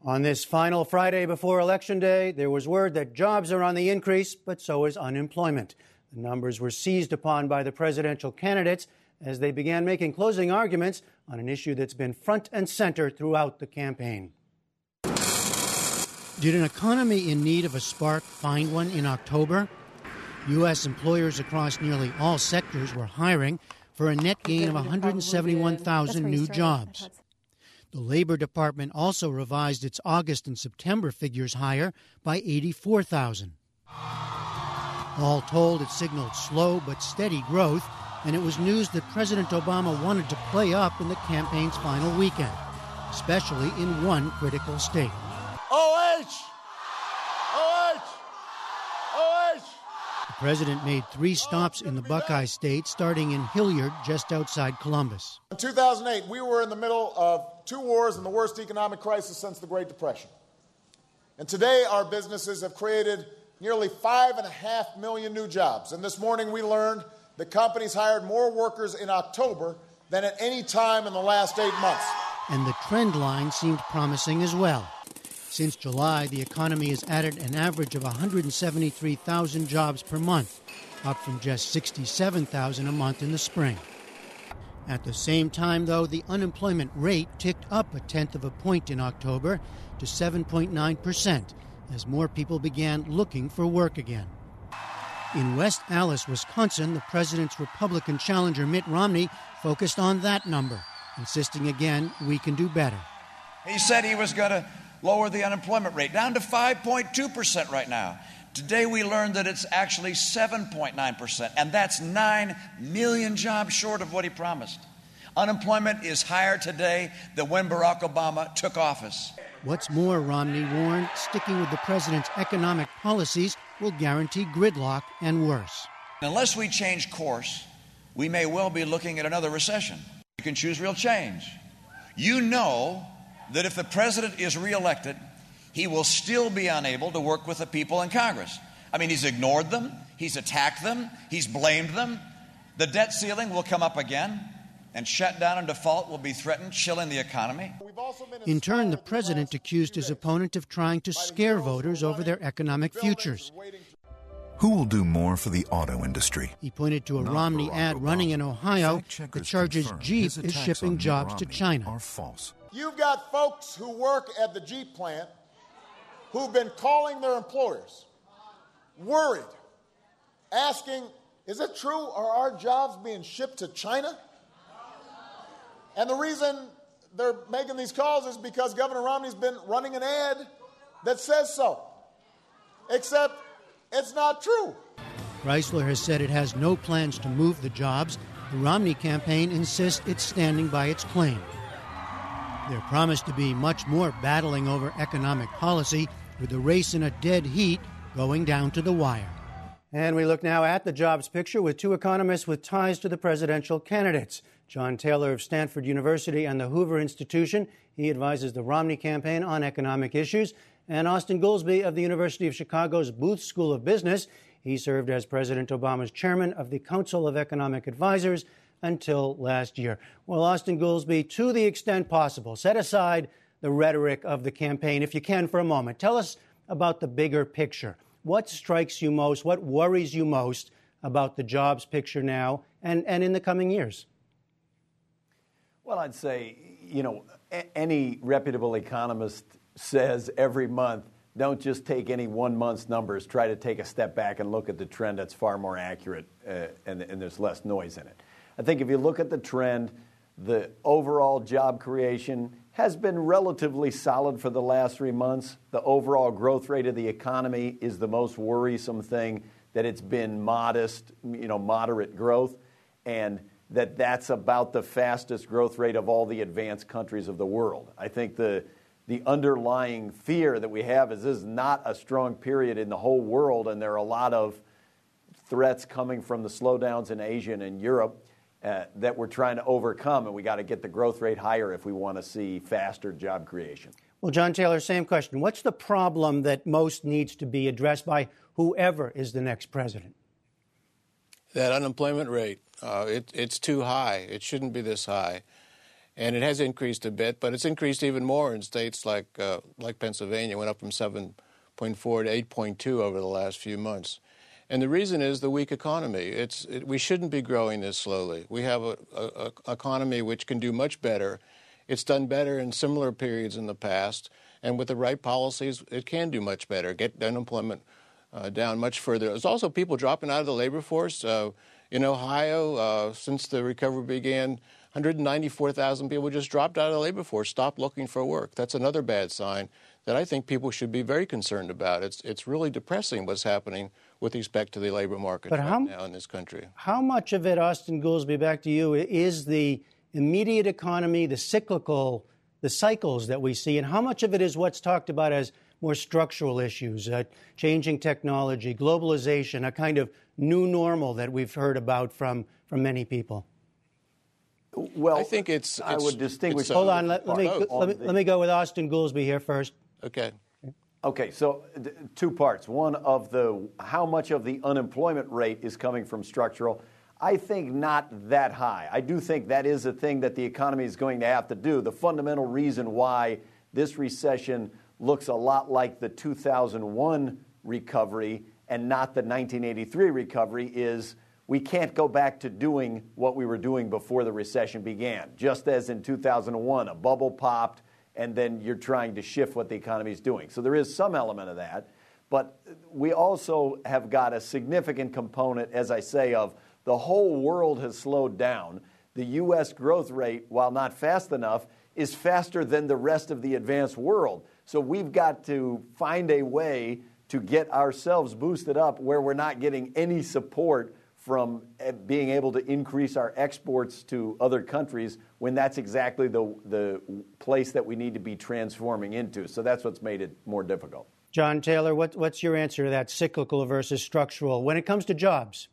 On this final Friday before Election Day, there was word that jobs are on the increase, but so is unemployment. The numbers were seized upon by the presidential candidates as they began making closing arguments on an issue that's been front and center throughout the campaign. Did an economy in need of a spark find one in October? U.S. employers across nearly all sectors were hiring for a net gain of 171,000 new jobs. The Labor Department also revised its August and September figures higher by 84,000. All told, it signaled slow but steady growth, and it was news that President Obama wanted to play up in the campaign's final weekend, especially in one critical state. The president made 3 stops in the Buckeye State, starting in Hilliard, just outside Columbus. In 2008, we were in the middle of 2 wars and the worst economic crisis since the Great Depression. And today, our businesses have created nearly 5.5 million new jobs. And this morning, we learned that companies hired more workers in October than at any time in the last 8 months. And the trend line seemed promising as well. Since July, the economy has added an average of 173,000 jobs per month, up from just 67,000 a month in the spring. At the same time, though, the unemployment rate ticked up 0.1 of a point in October to 7.9%, as more people began looking for work again. In West Allis, Wisconsin, the president's Republican challenger Mitt Romney focused on that number, insisting again we can do better. He said he was going to lower the unemployment rate down to 5.2% right now. Today we learned that it's actually 7.9%, and that's 9 million jobs short of what he promised. Unemployment is higher today than when Barack Obama took office. What's more, Romney warned, sticking with the president's economic policies will guarantee gridlock and worse. Unless we change course, we may well be looking at another recession. You can choose real change. You know that if the president is reelected, he will still be unable to work with the people in Congress. I mean, he's ignored them, he's attacked them, he's blamed them. The debt ceiling will come up again, and shutdown and default will be threatened, chilling the economy. In turn, the president accused his opponent of trying to scare voters over their economic futures. Who will do more for the auto industry? He pointed to a Romney ad running in Ohio that charges Jeep is shipping jobs to China. Are false. You've got folks who work at the Jeep plant who've been calling their employers, worried, asking, is it true? Are our jobs being shipped to China? And the reason they're making these calls is because Governor Romney's been running an ad that says so. Except it's not true. Chrysler has said it has no plans to move the jobs. The Romney campaign insists it's standing by its claim. There promised to be much more battling over economic policy, with the race in a dead heat going down to the wire. And we look now at the jobs picture with 2 economists with ties to the presidential candidates. John Taylor of Stanford University and the Hoover Institution. He advises the Romney campaign on economic issues. And Austin Goolsbee of the University of Chicago's Booth School of Business. He served as President Obama's chairman of the Council of Economic Advisors until last year. Well, Austin Goolsbee, to the extent possible, set aside the rhetoric of the campaign, if you can, for a moment. Tell us about the bigger picture. What strikes you most? What worries you most about the jobs picture now and in the coming years? Well, I'd say, any reputable economist says every month, don't just take any 1 month's numbers. Try to take a step back and look at the trend. That's far more accurate, and there's less noise in it. I think if you look at the trend, the overall job creation has been relatively solid for the last 3 months. The overall growth rate of the economy is the most worrisome thing, that it's been modest, moderate growth, and that's about the fastest growth rate of all the advanced countries of the world. I think the underlying fear that we have is this is not a strong period in the whole world, and there are a lot of threats coming from the slowdowns in Asia and in Europe that we're trying to overcome, and we got to get the growth rate higher if we want to see faster job creation. Well, John Taylor, same question. What's the problem that most needs to be addressed by whoever is the next president? That unemployment rate, it's too high. It shouldn't be this high. And it has increased a bit, but it's increased even more in states like Pennsylvania. It went up from 7.4 to 8.2 over the last few months. And the reason is the weak economy. We shouldn't be growing this slowly. We have an economy which can do much better. It's done better in similar periods in the past. And with the right policies, it can do much better, get unemployment down much further. There's also people dropping out of the labor force. In Ohio, since the recovery began, 194,000 people just dropped out of the labor force, stopped looking for work. That's another bad sign that I think people should be very concerned about. It's really depressing what's happening with respect to the labor market now in this country. How much of it, Austin Goolsbee, back to you, is the immediate economy, the cyclical, the cycles that we see, and how much of it is what's talked about as more structural issues, changing technology, globalization, a kind of new normal that we've heard about from many people? Well, I think I would distinguish. Hold on. Let me go with Austin Goolsbee here first. Okay. Okay, so two parts. One of how much of the unemployment rate is coming from structural. I think not that high. I do think that is a thing that the economy is going to have to do. The fundamental reason why this recession looks a lot like the 2001 recovery and not the 1983 recovery is we can't go back to doing what we were doing before the recession began. Just as in 2001, a bubble popped, and then you're trying to shift what the economy is doing. So there is some element of that. But we also have got a significant component, as I say, of the whole world has slowed down. The U.S. growth rate, while not fast enough, is faster than the rest of the advanced world. So we've got to find a way to get ourselves boosted up where we're not getting any support from being able to increase our exports to other countries when that's exactly the place that we need to be transforming into. So that's what's made it more difficult. John Taylor, what's your answer to that cyclical versus structural when it comes to jobs?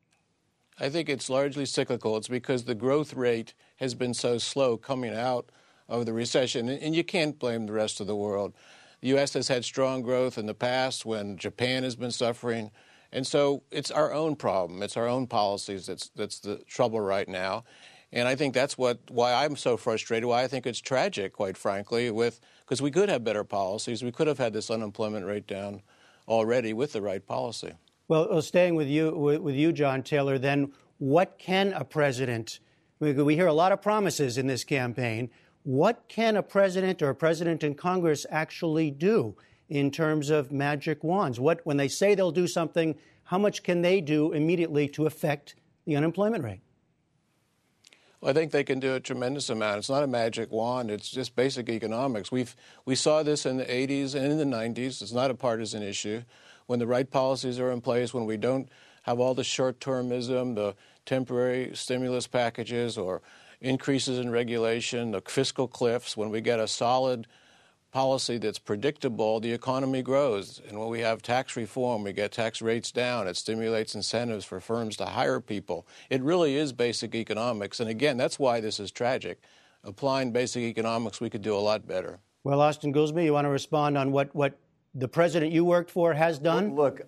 I think it's largely cyclical. It's because the growth rate has been so slow coming out of the recession, and you can't blame the rest of the world. The U.S. has had strong growth in the past when Japan has been suffering. And so it's our own problem. It's our own policies that's the trouble right now. And I think that's why I'm so frustrated, why I think it's tragic, quite frankly, because we could have better policies. We could have had this unemployment rate down already with the right policy. Well, staying with you, John Taylor, then what can a president, we hear a lot of promises in this campaign, what can a president or a president in Congress actually do in terms of magic wands? When they say they'll do something, how much can they do immediately to affect the unemployment rate? Well, I think they can do a tremendous amount. It's not a magic wand. It's just basic economics. We saw this in the 80s and in the 90s. It's not a partisan issue. When the right policies are in place, when we don't have all the short-termism, the temporary stimulus packages or increases in regulation, the fiscal cliffs, when we get a solid policy that's predictable, the economy grows. And when we have tax reform, we get tax rates down. It stimulates incentives for firms to hire people. It really is basic economics. And again, that's why this is tragic. Applying basic economics, we could do a lot better. Well, Austin Goolsbee, you want to respond on what the president you worked for has done? Look,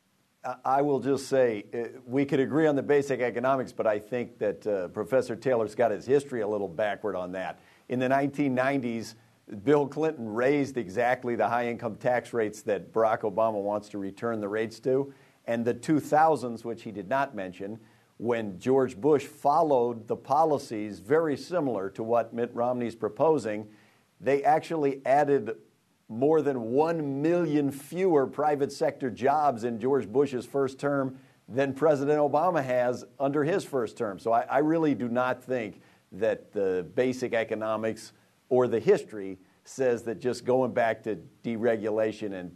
I will just say we could agree on the basic economics, but I think that Professor Taylor's got his history a little backward on that. In the 1990s, Bill Clinton raised exactly the high-income tax rates that Barack Obama wants to return the rates to. And the 2000s, which he did not mention, when George Bush followed the policies very similar to what Mitt Romney's proposing, they actually added more than 1 million fewer private sector jobs in George Bush's first term than President Obama has under his first term. So I really do not think that the basic economics or the history says that just going back to deregulation and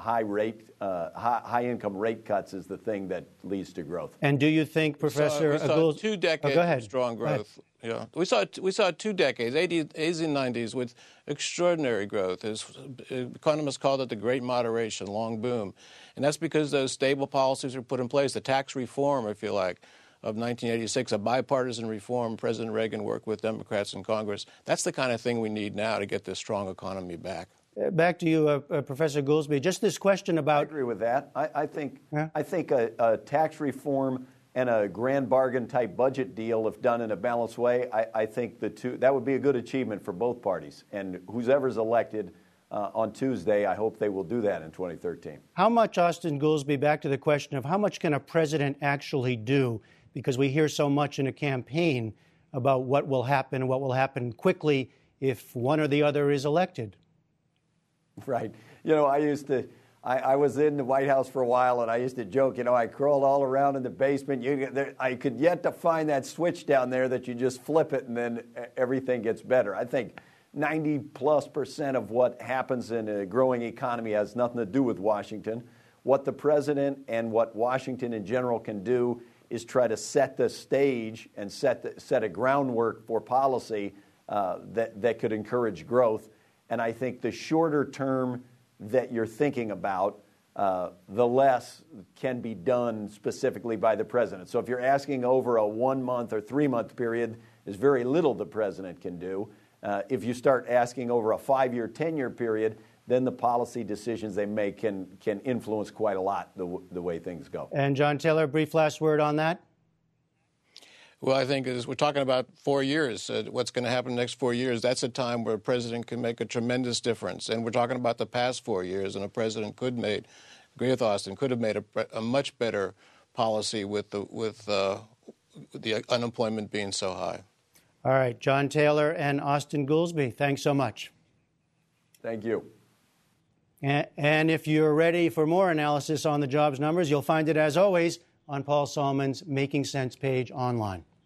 high income rate cuts is the thing that leads to growth. And do you think, Professor, we saw 2 decades of strong growth? Yeah, we saw 2 decades, 80s and 90s, with extraordinary growth. Economists called it the Great Moderation, long boom, and that's because those stable policies were put in place. The tax reform, if you like, of 1986, a bipartisan reform. President Reagan worked with Democrats in Congress. That's the kind of thing we need now to get this strong economy back. Back to you, Professor Goolsbee. Just this question about... I agree with that. I think a tax reform and a grand bargain type budget deal, if done in a balanced way, I think that would be a good achievement for both parties. And whoever's elected on Tuesday, I hope they will do that in 2013. How much, Austin Goolsbee, back to the question of how much can a president actually do? Because we hear so much in a campaign about what will happen and what will happen quickly if one or the other is elected. Right. You know, I was in the White House for a while, and I used to joke, I crawled all around in the basement. I could yet to find that switch down there that you just flip it and then everything gets better. I think 90+% of what happens in a growing economy has nothing to do with Washington. What the president and what Washington in general can do is try to set the stage and set a groundwork for policy that could encourage growth. And I think the shorter term that you're thinking about, the less can be done specifically by the president. So if you're asking over a 1 month or 3 month period, there's very little the president can do. If you start asking over a 5-year, 10-year period, then the policy decisions they make can influence quite a lot the way things go. And John Taylor, brief last word on that. Well, I think as we're talking about 4 years, what's going to happen in the next 4 years, that's a time where a president can make a tremendous difference. And we're talking about the past 4 years, and a president could have made a much better policy with the unemployment being so high. All right, John Taylor and Austin Goolsbee, thanks so much. Thank you. And if you're ready for more analysis on the jobs numbers, you'll find it, as always, on Paul Solman's Making Sense page online.